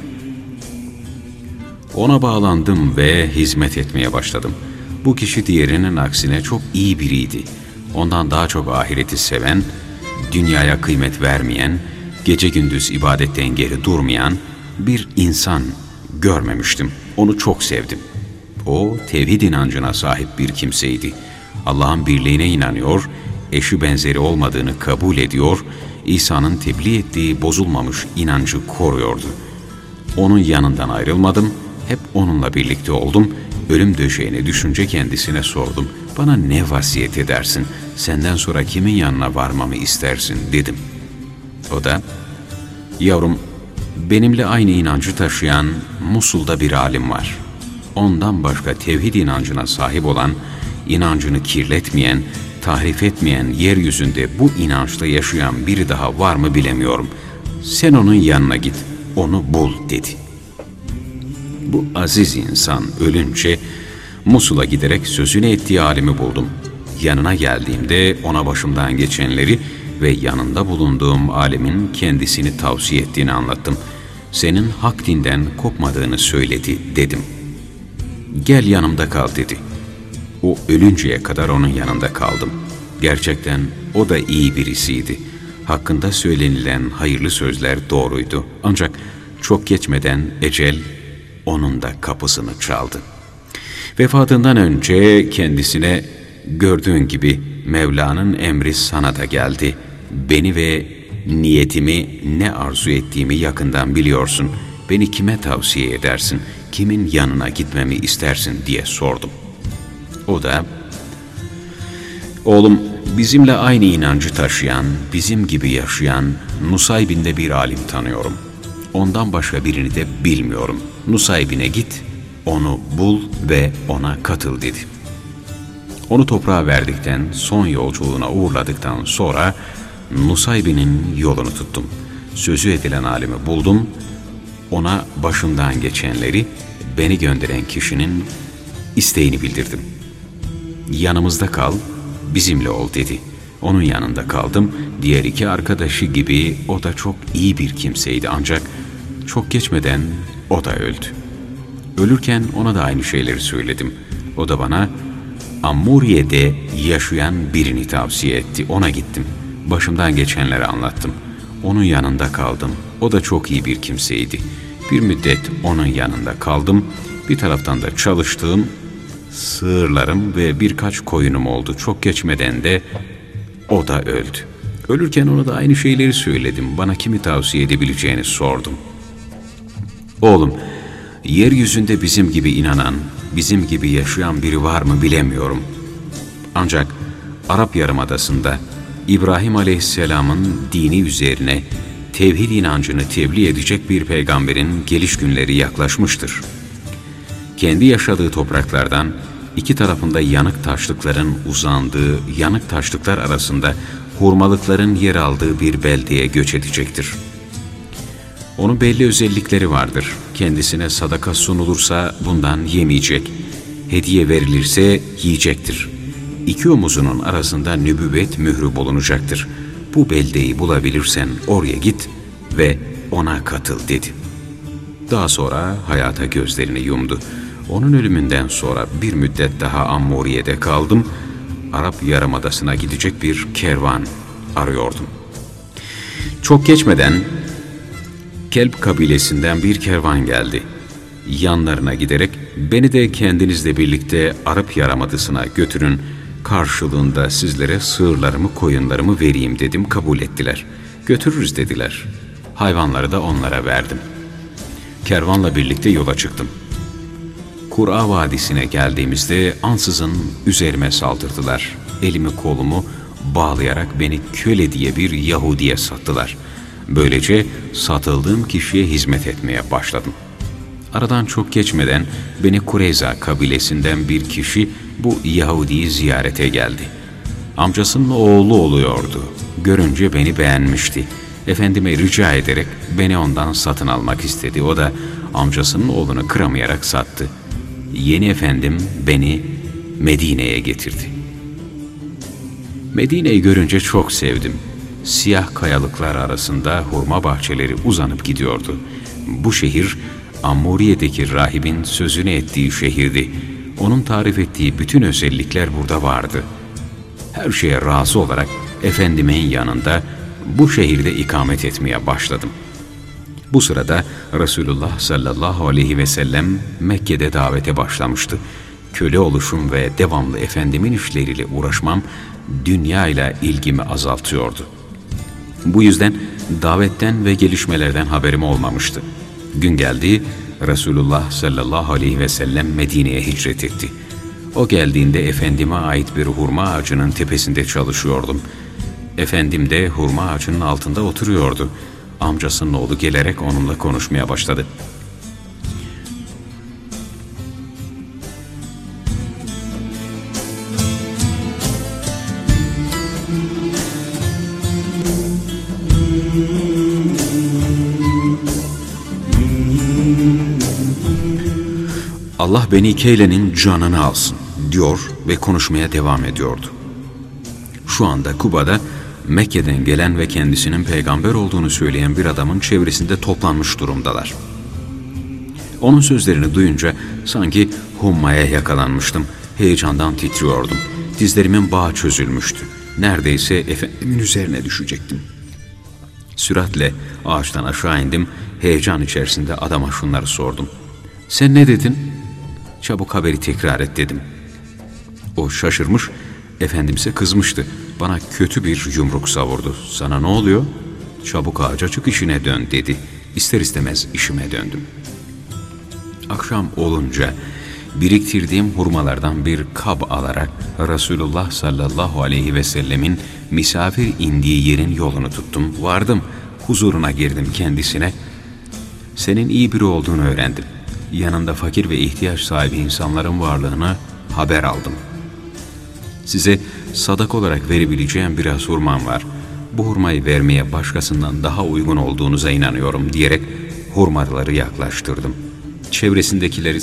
Ona bağlandım ve hizmet etmeye başladım. Bu kişi diğerinin aksine çok iyi biriydi. Ondan daha çok ahireti seven, dünyaya kıymet vermeyen, gece gündüz ibadetten geri durmayan bir insan görmemiştim. Onu çok sevdim. O tevhid inancına sahip bir kimseydi. Allah'ın birliğine inanıyor, eşi benzeri olmadığını kabul ediyor, İsa'nın tebliğ ettiği bozulmamış inancı koruyordu. Onun yanından ayrılmadım, hep onunla birlikte oldum. Ölüm döşeğine düşünce kendisine sordum. "Bana ne vasiyet edersin? Senden sonra kimin yanına varmamı istersin?" dedim. O da, "Yavrum, benimle aynı inancı taşıyan Musul'da bir alim var. Ondan başka tevhid inancına sahip olan, inancını kirletmeyen, tahrif etmeyen, yeryüzünde bu inançla yaşayan biri daha var mı bilemiyorum. Sen onun yanına git, onu bul" dedi. Bu aziz insan ölünce Musul'a giderek sözünü ettiği alimi buldum. Yanına geldiğimde ona başımdan geçenleri ve yanında bulunduğum alimin kendisini tavsiye ettiğini anlattım. "Senin hak dinden kopmadığını söyledi" dedim. "Gel yanımda kal" dedi. O ölünceye kadar onun yanında kaldım. Gerçekten o da iyi birisiydi. Hakkında söylenilen hayırlı sözler doğruydu. Ancak çok geçmeden ecel onun da kapısını çaldı. Vefatından önce kendisine, "Gördüğün gibi Mevla'nın emri sana da geldi. Beni ve niyetimi, ne arzu ettiğimi yakından biliyorsun. Beni kime tavsiye edersin, kimin yanına gitmemi istersin?" diye sordum. O da, "Oğlum, bizimle aynı inancı taşıyan, bizim gibi yaşayan Nusaybin'de bir alim tanıyorum. Ondan başka birini de bilmiyorum. Nusaybin'e git, onu bul ve ona katıl" dedi. Onu toprağa verdikten, son yolculuğuna uğurladıktan sonra Nusaybin'in yolunu tuttum. Sözü edilen alimi buldum. Ona başımdan geçenleri, beni gönderen kişinin isteğini bildirdim. "Yanımızda kal, bizimle ol" dedi. Onun yanında kaldım. Diğer iki arkadaşı gibi o da çok iyi bir kimseydi, ancak çok geçmeden o da öldü. Ölürken ona da aynı şeyleri söyledim. O da bana Ammuriye'de yaşayan birini tavsiye etti. Ona gittim. Başımdan geçenleri anlattım. Onun yanında kaldım. O da çok iyi bir kimseydi. Bir müddet onun yanında kaldım. Bir taraftan da çalıştığım sığırlarım ve birkaç koyunum oldu. Çok geçmeden de o da öldü. Ölürken ona da aynı şeyleri söyledim. Bana kimi tavsiye edebileceğini sordum. Oğlum, yeryüzünde bizim gibi inanan, bizim gibi yaşayan biri var mı bilemiyorum. Ancak Arap Yarımadası'nda İbrahim Aleyhisselam'ın dini üzerine tevhid inancını tebliğ edecek bir peygamberin geliş günleri yaklaşmıştır. Kendi yaşadığı topraklardan iki tarafında yanık taşlıkların uzandığı, yanık taşlıklar arasında hurmalıkların yer aldığı bir beldeye göç edecektir. Onun belli özellikleri vardır. Kendisine sadaka sunulursa bundan yemeyecek. Hediye verilirse yiyecektir. İki omuzunun arasında nübüvvet mührü bulunacaktır. Bu beldeyi bulabilirsen oraya git ve ona katıl dedi. Daha sonra hayata gözlerini yumdu. Onun ölümünden sonra bir müddet daha Ammuriye'de kaldım. Arap Yarımadası'na gidecek bir kervan arıyordum. Çok geçmeden Kelp kabilesinden bir kervan geldi. Yanlarına giderek beni de kendinizle birlikte Arap Yarımadası'na götürün, karşılığında sizlere sığırlarımı, koyunlarımı vereyim dedim. Kabul ettiler. Götürürüz dediler. Hayvanları da onlara verdim. Kervanla birlikte yola çıktım. Kur'a Vadisi'ne geldiğimizde ansızın üzerime saldırdılar. Elimi kolumu bağlayarak beni köle diye bir Yahudi'ye sattılar. Böylece satıldığım kişiye hizmet etmeye başladım. Aradan çok geçmeden beni Kureyza kabilesinden bir kişi bu Yahudi'yi ziyarete geldi. Amcasının oğlu oluyordu. Görünce beni beğenmişti. Efendime rica ederek beni ondan satın almak istedi. O da amcasının oğlunu kıramayarak sattı. Yeni efendim beni Medine'ye getirdi. Medine'yi görünce çok sevdim. Siyah kayalıklar arasında hurma bahçeleri uzanıp gidiyordu. Bu şehir Ammuriye'deki rahibin sözünü ettiği şehirdi. Onun tarif ettiği bütün özellikler burada vardı. Her şeye razı olarak Efendimin yanında bu şehirde ikamet etmeye başladım. Bu sırada Resulullah sallallahu aleyhi ve sellem Mekke'de davete başlamıştı. Köle oluşum ve devamlı Efendimin işleriyle uğraşmam dünyayla ilgimi azaltıyordu. Bu yüzden davetten ve gelişmelerden haberim olmamıştı. Gün geldi, Resulullah sallallahu aleyhi ve sellem Medine'ye hicret etti. O geldiğinde Efendime ait bir hurma ağacının tepesinde çalışıyordum. Efendim de hurma ağacının altında oturuyordu. Amcasının oğlu gelerek onunla konuşmaya başladı. Allah Beni Keyle'nin canını alsın diyor ve konuşmaya devam ediyordu. Şu anda Kuba'da Mekke'den gelen ve kendisinin peygamber olduğunu söyleyen bir adamın çevresinde toplanmış durumdalar. Onun sözlerini duyunca sanki hummaya yakalanmıştım. Heyecandan titriyordum. Dizlerimin bağı çözülmüştü. Neredeyse Efendimin üzerine düşecektim. Süratle ağaçtan aşağı indim. Heyecan içerisinde adama şunları sordum. Sen ne dedin? Çabuk haberi tekrar et dedim. O şaşırmış, Efendimse kızmıştı. Bana kötü bir yumruk savurdu. Sana ne oluyor? Çabuk ağaca çık, işine dön dedi. İster istemez işime döndüm. Akşam olunca biriktirdiğim hurmalardan bir kab alarak Resulullah sallallahu aleyhi ve sellemin misafir indiği yerin yolunu tuttum. Vardım, huzuruna girdim kendisine. Senin iyi biri olduğunu öğrendim. Yanında fakir ve ihtiyaç sahibi insanların varlığına haber aldım. Size sadak olarak verebileceğim biraz hurmam var. Bu hurmayı vermeye başkasından daha uygun olduğunuza inanıyorum diyerek hurmaları yaklaştırdım. Çevresindekileri,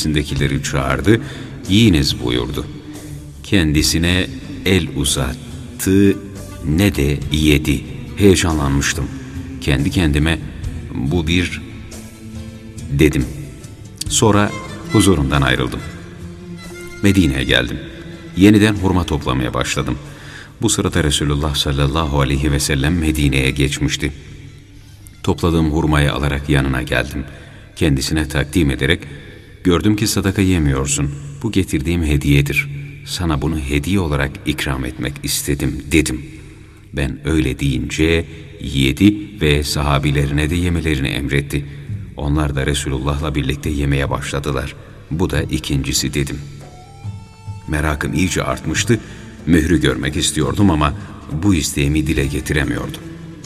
çevresindekileri çağırdı, yiyiniz buyurdu. Kendisine el uzat, yattı ne de yedi. Heyecanlanmıştım. Kendi kendime bu bir dedim. Sonra huzurundan ayrıldım. Medine'ye geldim. Yeniden hurma toplamaya başladım. Bu sırada Resulullah sallallahu aleyhi ve sellem Medine'ye geçmişti. Topladığım hurmayı alarak yanına geldim. Kendisine takdim ederek, "Gördüm ki sadaka yemiyorsun. Bu getirdiğim hediyedir. Sana bunu hediye olarak ikram etmek istedim," dedim. Ben öyle deyince yedi ve sahabilerine de yemelerini emretti. Onlar da Resulullah'la birlikte yemeye başladılar. Bu da ikincisi dedim. Merakım iyice artmıştı. Mührü görmek istiyordum ama bu isteğimi dile getiremiyordum.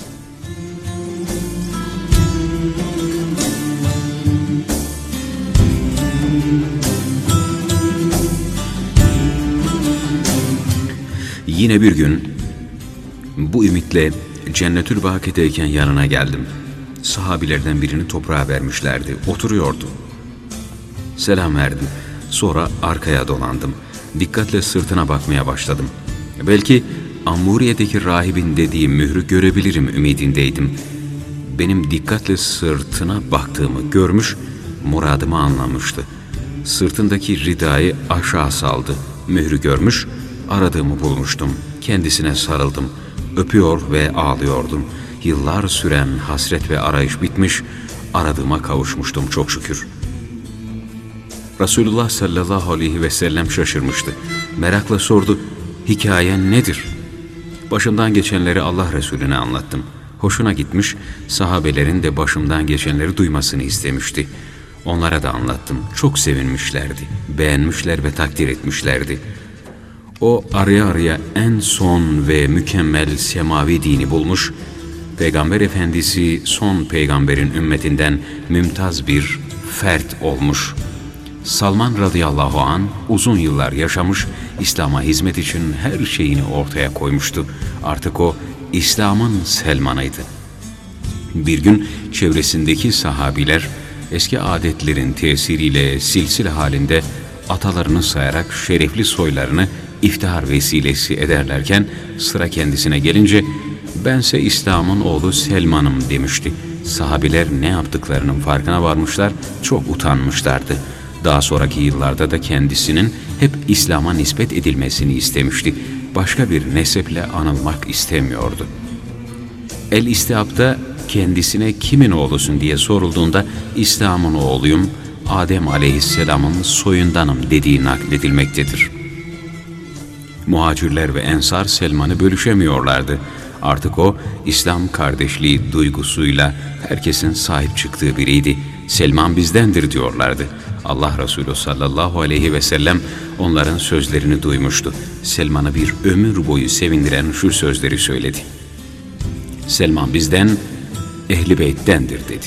Yine bir gün bu ümitle Cennetül Baki'deyken yanına geldim. Sahabilerden birini toprağa vermişlerdi. Oturuyordu. Selam verdim. Sonra arkaya dolandım. Dikkatle sırtına bakmaya başladım. Belki Ammuriye'deki rahibin dediği mührü görebilirim ümidindeydim. Benim dikkatle sırtına baktığımı görmüş, muradımı anlamıştı. Sırtındaki ridayı aşağı saldı. Mührü görmüş, aradığımı bulmuştum. Kendisine sarıldım. Öpüyor ve ağlıyordum. Yıllar süren hasret ve arayış bitmiş, aradığıma kavuşmuştum çok şükür. Resulullah sallallahu aleyhi ve sellem şaşırmıştı. Merakla sordu, "Hikayen nedir?" Başımdan geçenleri Allah Resulüne anlattım. Hoşuna gitmiş, sahabelerin de başımdan geçenleri duymasını istemişti. Onlara da anlattım. Çok sevinmişlerdi. Beğenmişler ve takdir etmişlerdi. O araya araya en son ve mükemmel semavi dini bulmuş, Peygamber Efendisi son peygamberin ümmetinden mümtaz bir fert olmuş. Salman radıyallahu an uzun yıllar yaşamış, İslam'a hizmet için her şeyini ortaya koymuştu. Artık o İslam'ın Selman'ıydı. Bir gün çevresindeki sahabiler eski adetlerin tesiriyle silsile halinde atalarını sayarak şerefli soylarını iftihar vesilesi ederlerken sıra kendisine gelince "Bense İslam'ın oğlu Selman'ım," demişti. Sahabiler ne yaptıklarının farkına varmışlar, çok utanmışlardı. Daha sonraki yıllarda da kendisinin hep İslam'a nispet edilmesini istemişti. Başka bir neseple anılmak istemiyordu. El-İstihab'da kendisine "Kimin oğlusun?" diye sorulduğunda "İslam'ın oğluyum, Adem aleyhisselamın soyundanım" dediği nakledilmektedir. Muhacirler ve Ensar Selman'ı bölüşemiyorlardı. Artık o, İslam kardeşliği duygusuyla herkesin sahip çıktığı biriydi. "Selman bizdendir," diyorlardı. Allah Resulü sallallahu aleyhi ve sellem onların sözlerini duymuştu. Selman'ı bir ömür boyu sevindiren şu sözleri söyledi. "Selman bizden, Ehl-i Beyt'tendir," dedi.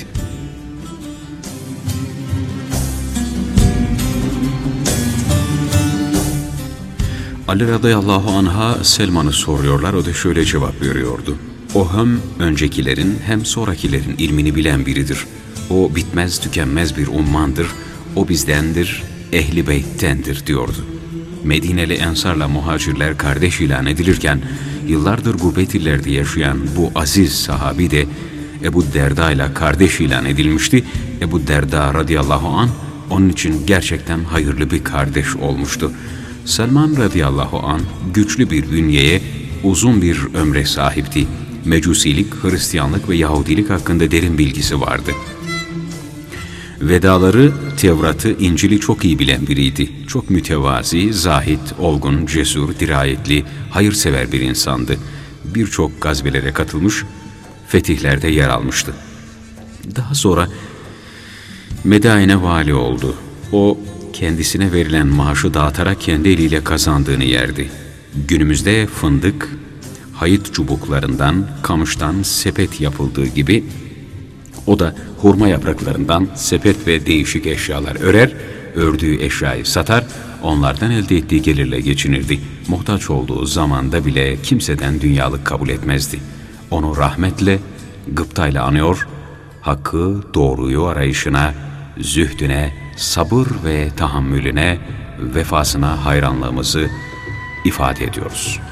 Ali radıyallahu anh'a Selman'ı soruyorlar, o da şöyle cevap veriyordu. "O hem öncekilerin hem sonrakilerin ilmini bilen biridir. O bitmez tükenmez bir ummandır. O bizdendir, Ehl-i Beyt'tendir," diyordu. Medineli Ensar'la muhacirler kardeş ilan edilirken, yıllardır gurbet illerde yaşayan bu aziz sahabi de Ebu Derda ile kardeş ilan edilmişti. Ebu Derda radıyallahu anh onun için gerçekten hayırlı bir kardeş olmuştu. Salman radıyallahu anh güçlü bir bünyeye, uzun bir ömre sahipti. Mecusilik, Hristiyanlık ve Yahudilik hakkında derin bilgisi vardı. Vedaları, Tevrat'ı, İncil'i çok iyi bilen biriydi. Çok mütevazi, zahit, olgun, cesur, dirayetli, hayırsever bir insandı. Birçok gazvelere katılmış, fetihlerde yer almıştı. Daha sonra Medine vali oldu. O, kendisine verilen maaşı dağıtarak kendi eliyle kazandığını yerdi. Günümüzde fındık, hayıt çubuklarından, kamıştan sepet yapıldığı gibi o da hurma yapraklarından sepet ve değişik eşyalar örer, ördüğü eşyayı satar, onlardan elde ettiği gelirle geçinirdi. Muhtaç olduğu zamanda bile kimseden dünyalık kabul etmezdi. Onu rahmetle, gıptayla anıyor, hakkı, doğruyu arayışına, zühdüne, sabır ve tahammülüne, vefasına hayranlığımızı ifade ediyoruz.